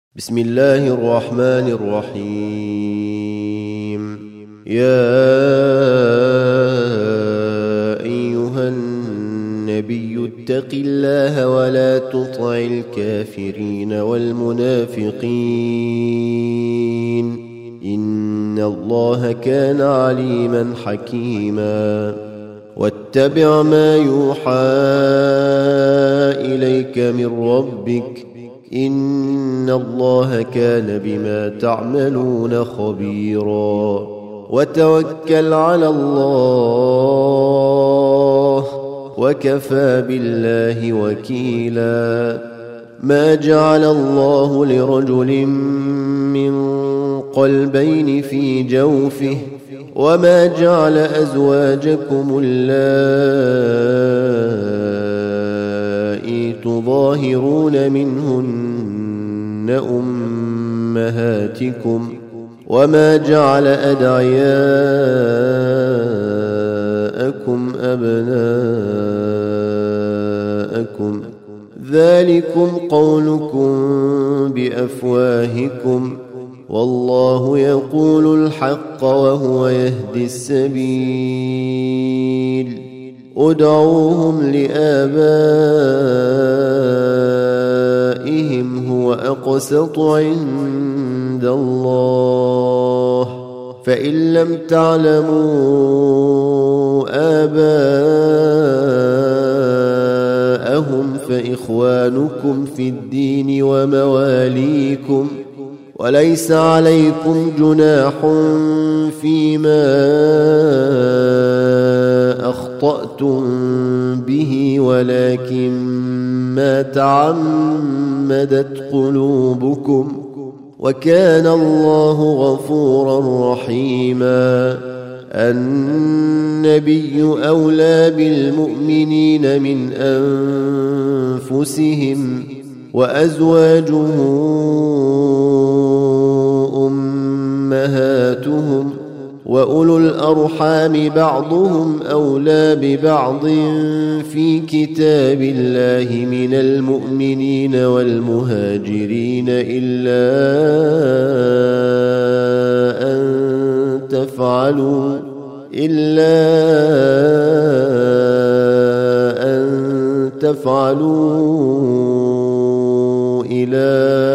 بسم الله الرحمن الرحيم. يا أيها النبي اتق الله ولا تطع الكافرين والمنافقين إن الله كان عليما حكيما. واتبع ما يوحى إليك من ربك إن الله كان بما تعملون خبيرا. وتوكل على الله وكفى بالله وكيلا. ما جعل الله لرجل من قلبين في جوفه وما جعل أزواجكم اللائي تظاهرون منهن أمهاتكم وما جعل أدعياءكم أبناءكم ذلكم قولكم بأفواهكم والله يقول الحق وهو يهدي السبيل. ادعوهم لآبائهم هو أقسط عند الله فإن لم تعلموا آباءهم فإخوانكم في الدين ومواليكم وليس عليكم جناح فيما أخطأتم به ولكن ما تعمدت قلوبكم وكان الله غفورا رحيما. النبي أولى بالمؤمنين من أنفسهم وأزواجه أمهاتهم وأولو الأرحام بعضهم أولى ببعض في كتاب الله من المؤمنين والمهاجرين إلا أن تفعلوا إلى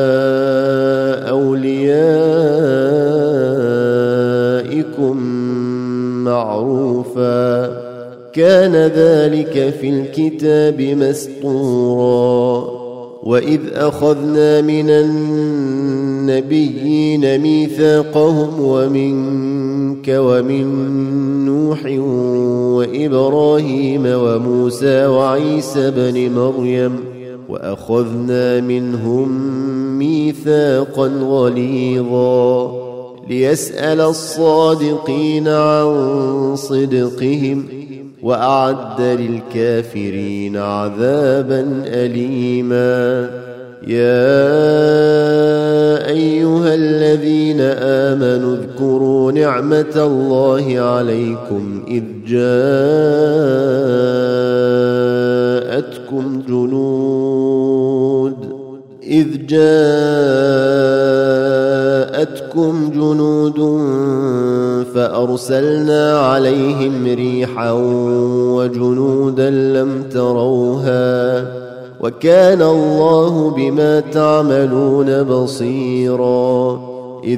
أوليائكم معروفا كان ذلك في الكتاب مسطورا. وإذ أخذنا من النبيين ميثاقهم ومنك ومن نوح وإبراهيم وموسى وعيسى بن مريم وأخذنا منهم ميثاقا غليظا ليسأل الصادقين عن صدقهم وأعد للكافرين عذابا أليما. يا أيها الذين آمنوا اذكروا نعمة الله عليكم إذ جاءتكم جنود فأرسلنا عليهم ريحا وجنودا لم تروها وكان الله بما تعملون بصيرا. إذ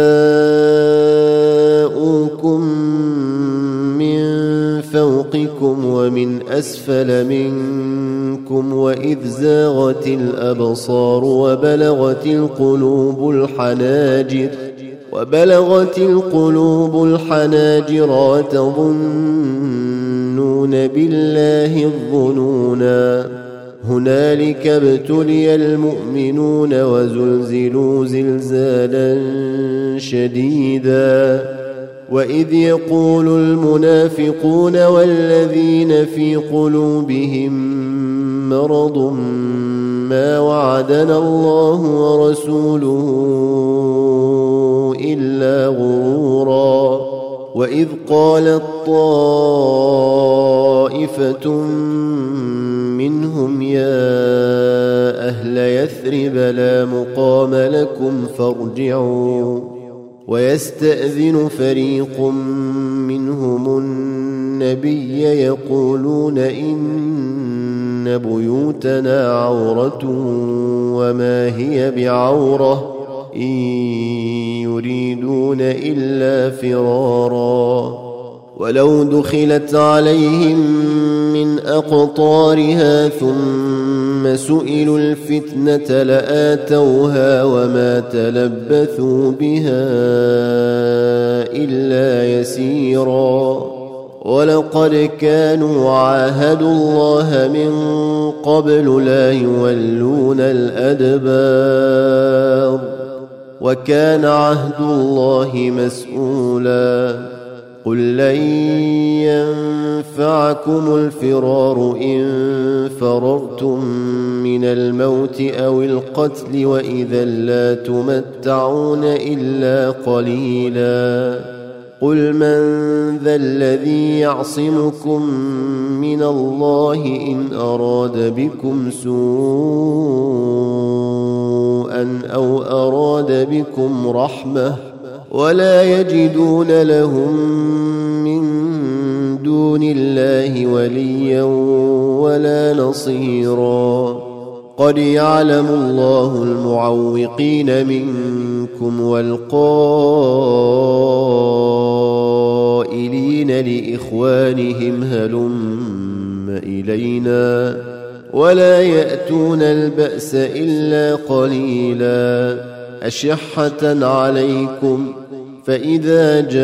جاءوكم من فوقكم ومن أسفل منكم وإذ زاغت الأبصار وبلغت القلوب الحناجر وتظنون بالله الظنونا هنالك ابتلي المؤمنون وزلزلوا زلزالا شديدا. وإذ يقول المنافقون والذين في قلوبهم مرض ما وعدنا الله ورسوله إلا غرورا. وإذ قالت طائفة منهم يا أهل يثرب لا مقام لكم فارجعوا. ويستأذن فريق منهم النبي يقولون إن بيوتنا عورة وما هي بعورة إن يريدون إلا فرارا. ولو دخلت عليهم من أقطارها ثم سئلوا الفتنة لآتوها وما تلبثوا بها إلا يسيرا. ولقد كانوا عاهدوا الله من قبل لا يولون الأدبار وكان عهد الله مسؤولا. قل لن ينفعكم الفرار إن فررتم من الموت أو القتل وإذا لا تمتعون إلا قليلا. قل من ذا الذي يعصمكم من الله إن أراد بكم سوءا أو أراد بكم رحمة ولا يجدون لهم من دون الله وليا ولا نصيرا. قد يعلم الله المعوقين منكم والقائلين لإخوانهم هلم إلينا ولا يأتون البأس إلا قليلا أشحة عليكم. فإذا جاء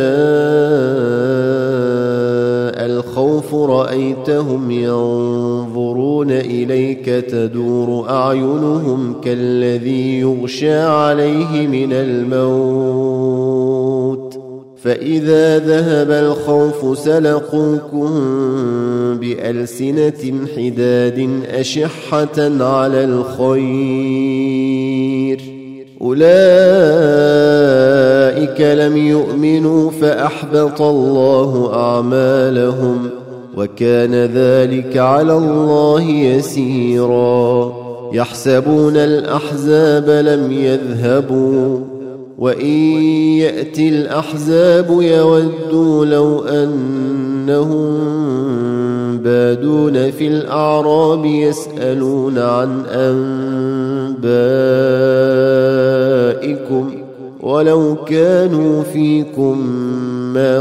الخوف رأيتهم ينظرون إليك تدور أعينهم كالذي يغشى عليه من الموت فإذا ذهب الخوف سلقوكم بألسنة حداد أشحة على الخير أولئك لم يؤمنوا فأحبط الله أعمالهم وكان ذلك على الله يسيرا. يحسبون الأحزاب لم يذهبوا وإن يأتي الأحزاب يودوا لو أنهم بادون في الأعراب يسألون عن أنبائكم ولو كانوا فيكم ما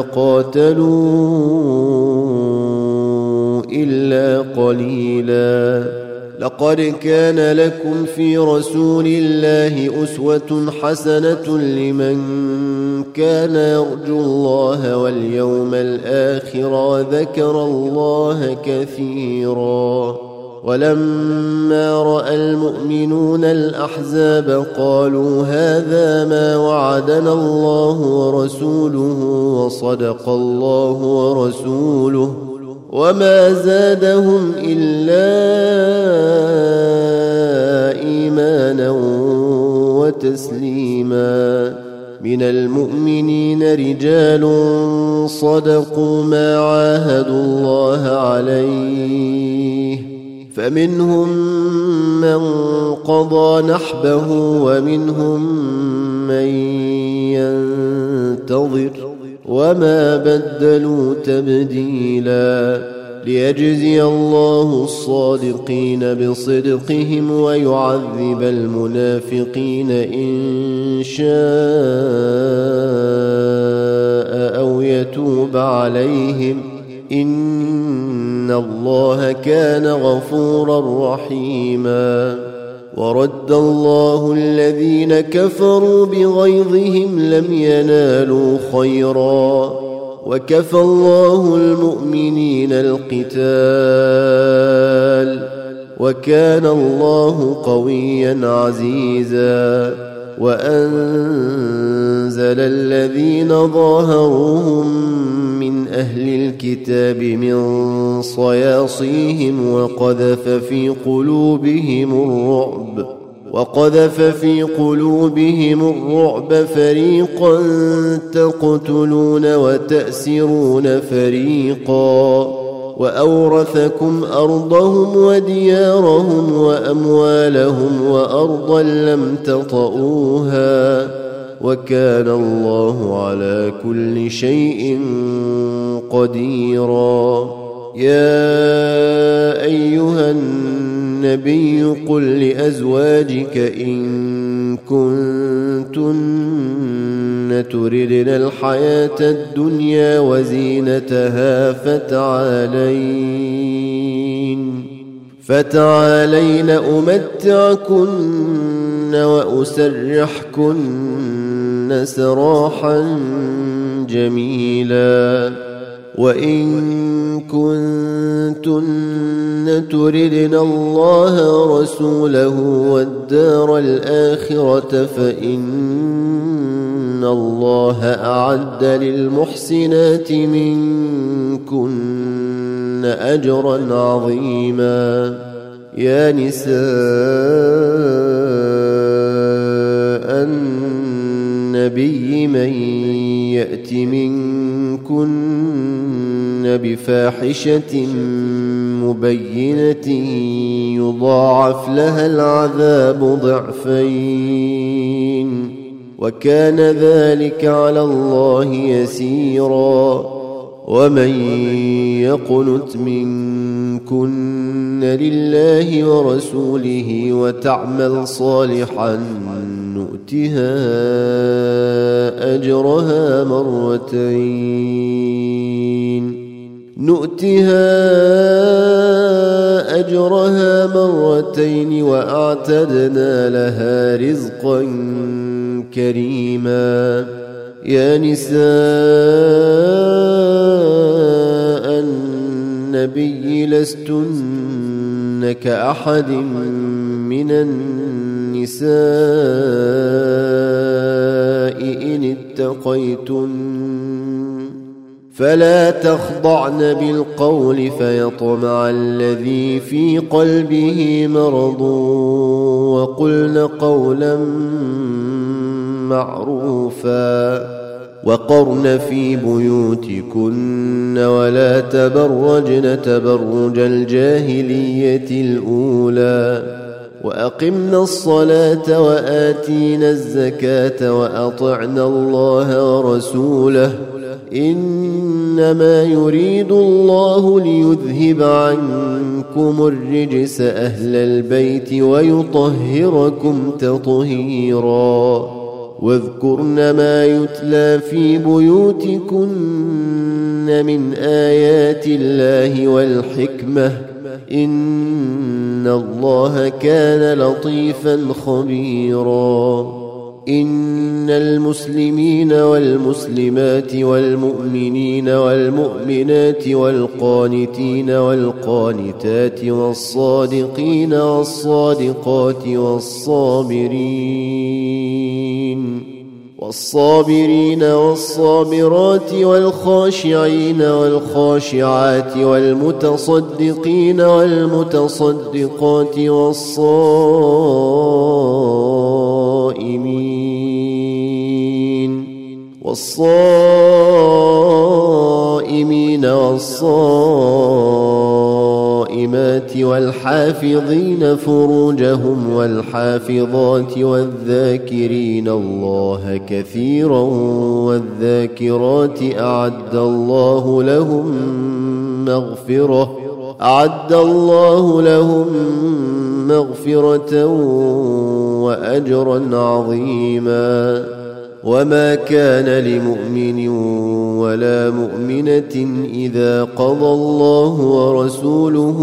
قاتلوا إلا قليلا. لقد كان لكم في رسول الله أسوة حسنة لمن كان يرجو الله واليوم الآخر وذكر الله كثيرا. ولما رأى المؤمنون الأحزاب قالوا هذا ما وعدنا الله ورسوله وصدق الله ورسوله وما زادهم إلا إيمانا وتسليما. من المؤمنين رجال صدقوا ما عاهدوا الله عليه فمنهم من قضى نحبه ومنهم من ينتظر وما بدلوا تبديلا. ليجزي الله الصادقين بصدقهم ويعذب المنافقين إن شاء أو يتوب عليهم إن الله كان غفورا رحيما. ورد الله الذين كفروا بغيظهم لم ينالوا خيرا وكفى الله المؤمنين القتال وكان الله قويا عزيزا. وأنزل الذين ظاهروهم من أهل الكتاب من صياصيهم وقذف في قلوبهم الرعب فريقا تقتلون وتأسرون فريقا وأورثكم أرضهم وديارهم وأموالهم وأرضا لم تطئوها وكان الله على كل شيء قديرا. يا أيها النبي قل لأزواجك إن كنتن تردن الحياة الدنيا وزينتها فتعالين أمتعكن وأسرحكن سراحا جميلا. وإن كنتن تردن الله ورسوله والدار الآخرة فإن الله أعد للمحسنات منكن أجرا عظيما. يا نساء النبي من يأت منكن بفاحشة مبينة يضاعف لها العذاب ضعفين وكان ذلك على الله يسيرا. ومن يقنت منكن لله ورسوله وتعمل صالحا نؤتها أجرها مرتين وأعتدنا لها رزقا كريما. يا نساء النبي لستن كأحد من النساء إن اتقيتن فلا تخضعن بالقول فيطمع الذي في قلبه مرض وقلن قولا معروفا. وقرن في بيوتكن ولا تبرجن تبرج الجاهلية الأولى وأقمنا الصلاة وآتينا الزكاة وأطعنا الله ورسوله إنما يريد الله ليذهب عنكم الرجس أهل البيت ويطهركم تطهيرا. واذكرن ما يتلى في بيوتكن من آيات الله والحكمة إن الله كان لطيفا خبيرا. إن المسلمين والمسلمات والمؤمنين والمؤمنات والقانتين والقانتات والصادقين والصادقات والصابرين والصابرات والخاشعين والخاشعات والمتصدقين والمتصدقات والصائمين والصائمات والحافظين فروجهم والحافظات والذاكرين الله كثيرا والذاكرات أعد الله لهم مغفرة وأجرا عظيما. وما كان لمؤمن ولا مؤمنة إذا قضى الله ورسوله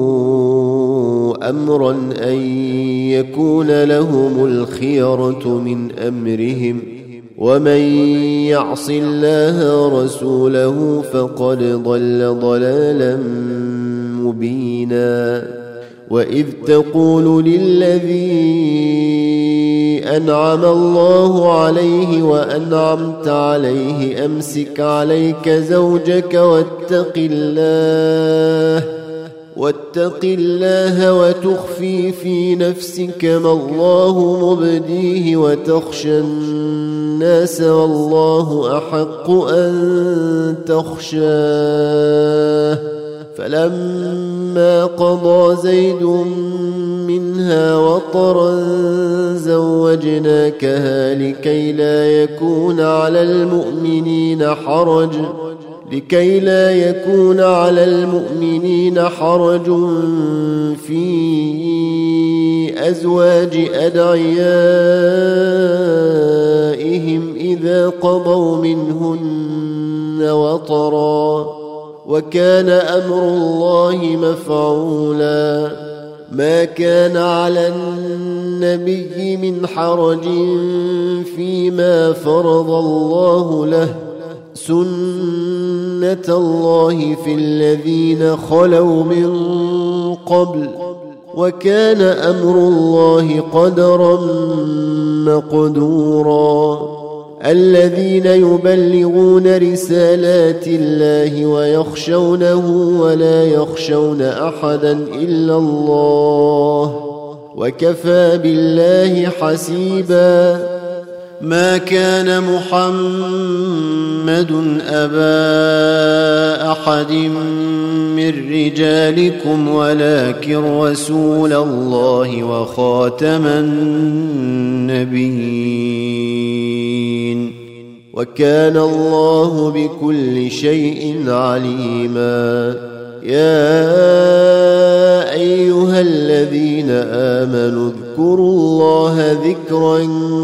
أمرا أن يكون لهم الخيرة من أمرهم ومن يعص الله ورسوله فقد ضل ضلالا مبينا. وإذ تقول للذي أنعم الله عليه وأنعمت عليه أمسك عليك زوجك واتق الله وتخفي في نفسك ما الله مبديه وتخشى الناس والله أحق أن تخشاه فلما قضى زيد منها وطرا زوجناكها لكي لا يكون على المؤمنين حرج في أزواج أدعيائهم إذا قضوا منهن وطرا، وكان أمر الله مفعولا. ما كان على النبي من حرج فيما فرض الله له، سنة الله في الذين خلوا من قبل، وكان أمر الله قدرا مقدورا. الذين يبلغون رسالات الله ويخشونه ولا يخشون أحدا إلا الله، وكفى بالله حسيبا. ما كان محمد أبا أحد من رجالكم ولكن رسول الله وخاتم النبيين، وكان الله بكل شيء عليما. يا أيها الذين آمنوا اذكروا الله ذكرا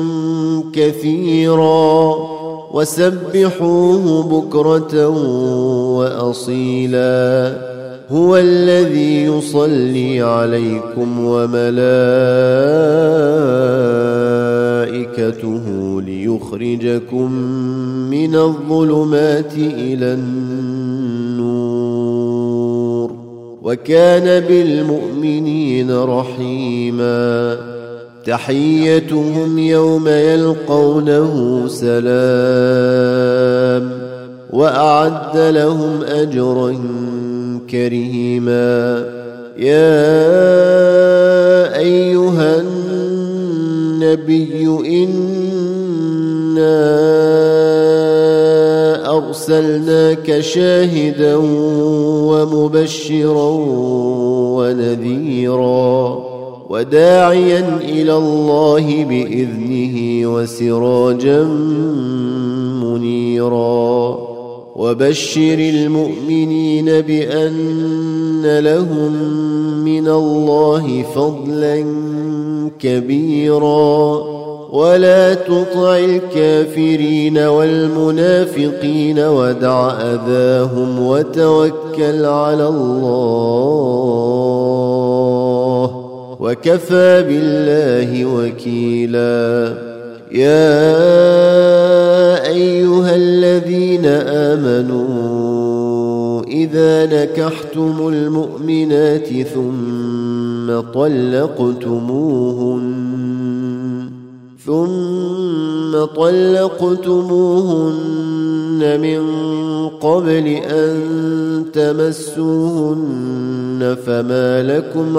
كثيرا وسبحوه بكرة وأصيلا. هو الذي يصلي عليكم وملائكته ليخرجكم من الظلمات إلى النور، وكان بالمؤمنين رحيما. تحيتهم يوم يلقونه سلام، وأعد لهم أجرا كريما. يا أيها النبي إنا أرسلناك شاهدا ومبشرا ونذيرا وداعيا إلى الله بإذنه وسراجا منيرا. وبشر المؤمنين بأن لهم من الله فضلا كبيرا، ولا تطع الكافرين والمنافقين ودع أذاهم وتوكل على الله، وكفى بالله وكيلا. يا أيها الذين آمنوا إذا نكحتم المؤمنات ثم طلقتموهن من قبل أن تمسوهن فما لكم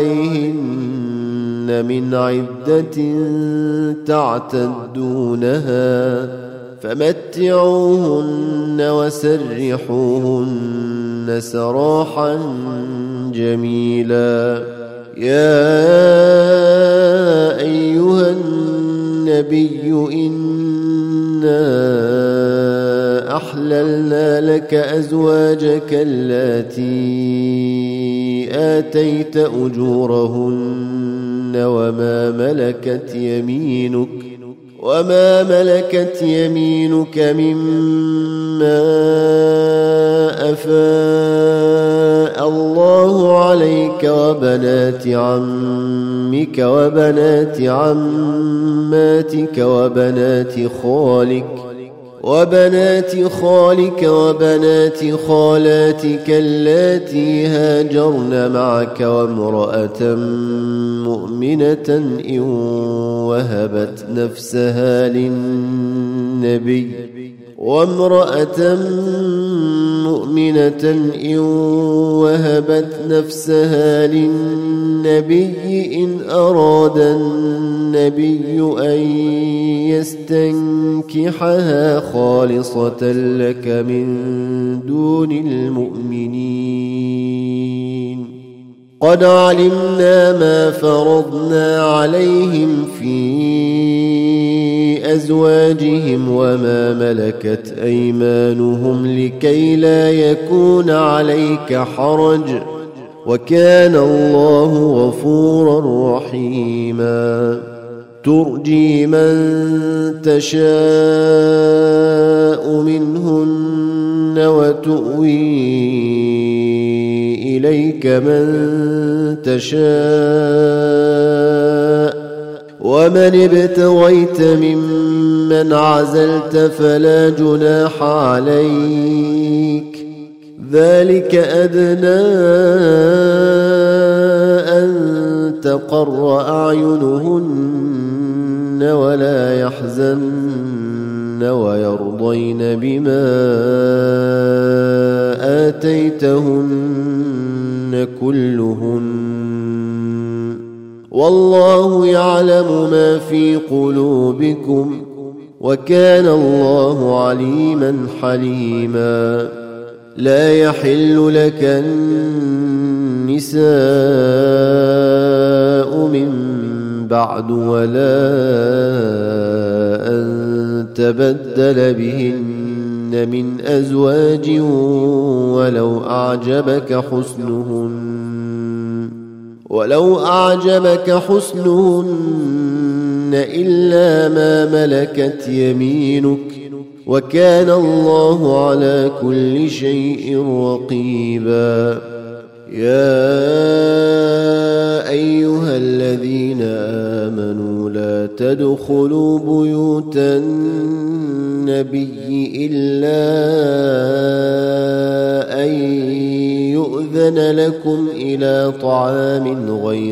عليهن من عدة تعتدونها، فمتعوهن وسرحوهن سراحا جميلا. يا أيها النبي إنا أحللنا لك أزواجك اللاتي آتيت أجورهن وما ملكت يمينك مما أفاء الله عليك، وبنات عمك وبنات عماتك وبنات خالك وبنات خالاتك اللاتي هاجرن معك، وامرأة مؤمنة إن وهبت نفسها للنبي مؤمنة إن وهبت نفسها للنبي إن أراد النبي أن يستنكحها خالصة لك من دون المؤمنين قد علمنا ما فرضنا عليهم في أزواجهم وما ملكت أيمانهم لكي لا يكون عليك حرج وكان الله غفورا رحيما ترجي من تشاء منهن وتؤوي إليك من تشاء ومن ابتغيت ممن عزلت فلا جناح عليك ذلك أدنى أن تقر أعينهن ولا يحزن ويرضين بما آتيتهن كلهن والله يعلم ما في قلوبكم وكان الله عليما حليما لا يحل لك النساء من بعد ولا أن تبدل بهن من أزواج ولو أعجبك حسنهن إلا ما ملكت يمينك وكان الله على كل شيء رقيبا يا أيها الذين آمنوا لا تدخلوا بيوت النبي إلا أن يؤذن لكم إلى طعام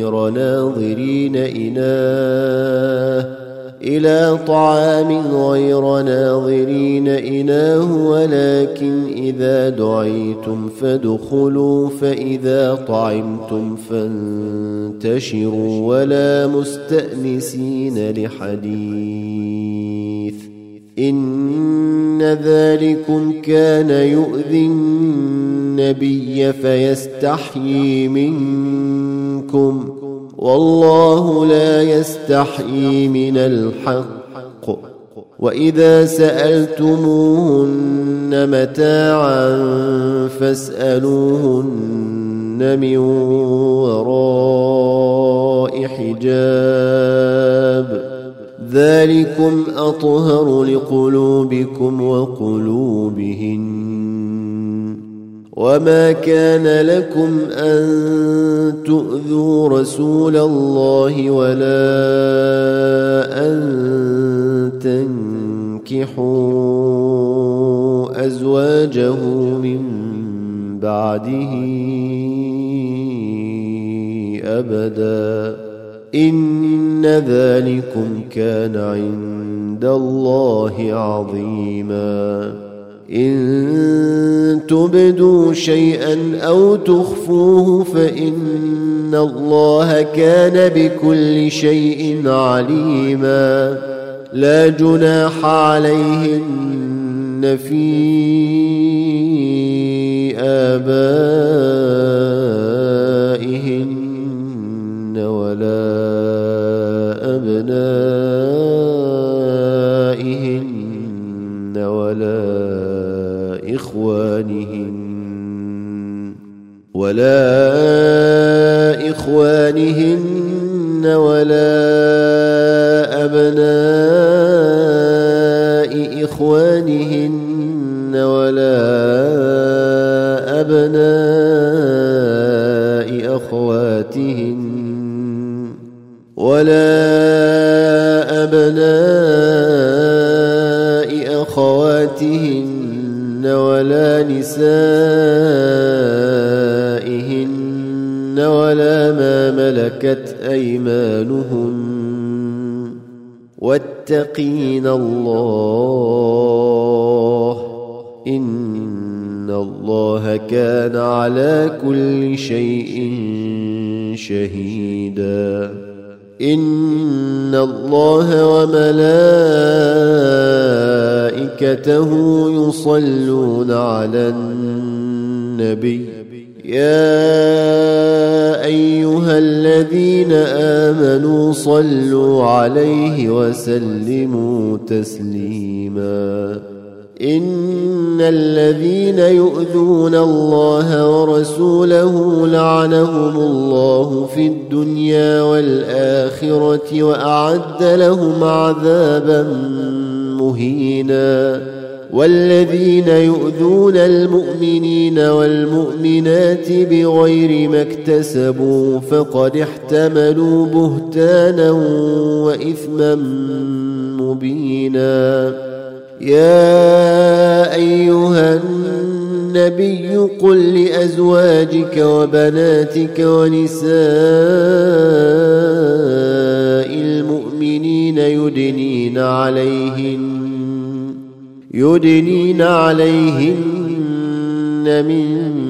غير ناظرين إناه ولكن إذا دعيتم فادخلوا فإذا طعمتم فانتشروا ولا مستأنسين لحديث إن ذلكم كان يؤذي النبي فيستحيي منكم والله لا يستحيي من الحق وإذا سألتموهن متاعا فاسألوهن من وراء حجاب ذلكم أطهر لقلوبكم وقلوبهن وما كان لكم أن تؤذوا رسول الله ولا أن تنكحوا أزواجه من بعده أبدا إن ذلكم كان عند الله عظيما إن تبدوا شيئا أو تخفوه فإن الله كان بكل شيء عليما لا جناح عليهن في آبائهن ولا أبنائهن ولا إخوانهن ولا أبناء إخوانهن ولا أبناء أخواتهن ولا أبناء أخواتهن ولا نسائهن ولا ما ملكت أيمانهن واتقين الله إن الله كان على كل شيء شهيدا إن الله وملائكته يصلون على النبي يا أيها الذين آمنوا صلوا عليه وسلموا تسليما إن الذين يؤذون الله ورسوله لعنهم الله في الدنيا والآخرة وأعد لهم عذابا مهينا والذين يؤذون المؤمنين والمؤمنات بغير ما اكتسبوا فقد احتملوا بهتانا وإثما مبينا يا أيها النبي قل لأزواجك وبناتك ونساء المؤمنين يدنين عليهن من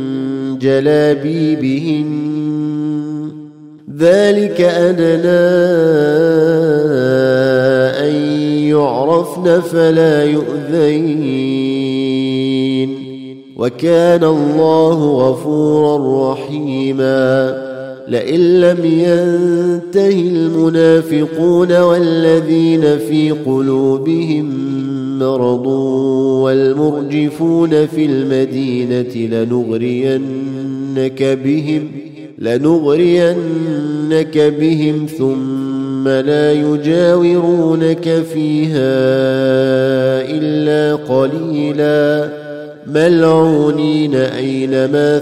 جلابيبهن ذلك أدنى أن يعرفن فلا يؤذين وكان الله غفورا رحيما لئن لم ينته المنافقون والذين في قلوبهم مرض والمرجفون في المدينة لنغرينك بهم ثم لا يجاورونك فيها إلا قليلا ملعونين أينما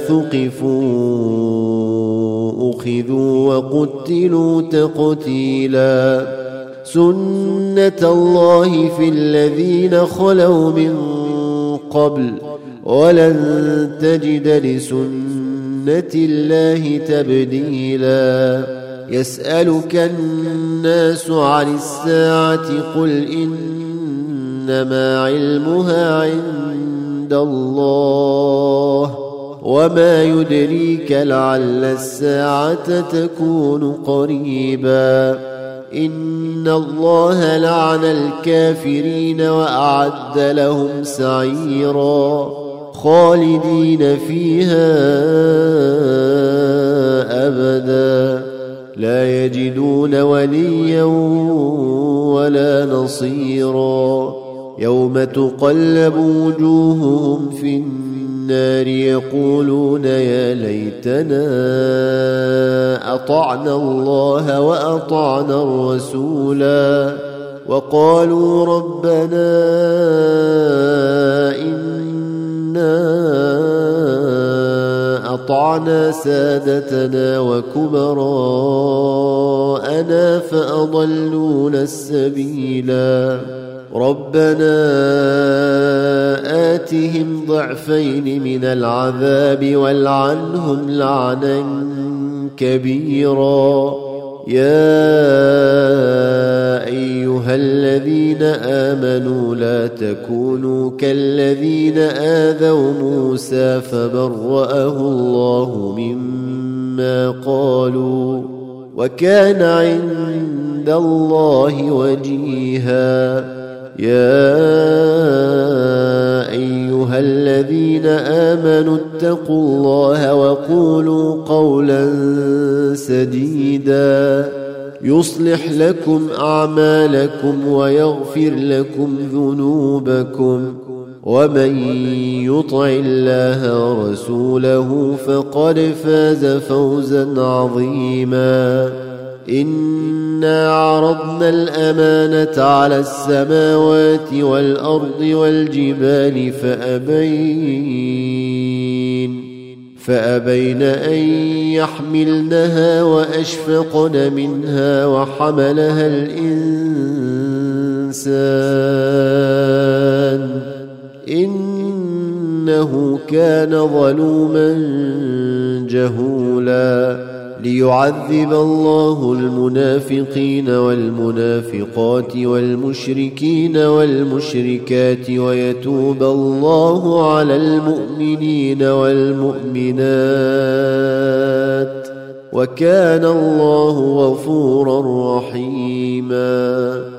ثقفوا أخذوا وقتلوا تقتيلا سنة الله في الذين خلوا من قبل ولن تجد لسنة الله تبديلا يسألك الناس عن الساعة قل إنما علمها عند الله وما يدريك لعل الساعة تكون قريبا إن الله لعن الكافرين وأعد لهم سعيرا خالدين فيها أبدا لا يجدون وليا ولا نصيرا يوم تقلب وجوههم في النار يقولون يا ليتنا أطعنا الله وأطعنا الرسولا وقالوا ربنا إنا أطعنا سادتنا وكبراءنا فأضلونا السبيلا ربنا آتهم ضعفين من العذاب والعنهم لعنا كبيرا يا أيها الذين آمنوا لا تكونوا كالذين آذوا موسى فبرأه الله مما قالوا وكان عند الله وجيها يا أيها الذين آمنوا اتقوا الله وقولوا قولا سديدا يصلح لكم أعمالكم ويغفر لكم ذنوبكم ومن يطع الله ورسوله فقد فاز فوزا عظيما إنا عرضنا الأمانة على السماوات والأرض والجبال فأبين أن يحملنها وأشفقن منها وحملها الإنسان إنه إنه كان ظلوما جهولا ليعذب الله المنافقين والمنافقات والمشركين والمشركات ويتوب الله على المؤمنين والمؤمنات وكان الله غفورا رحيما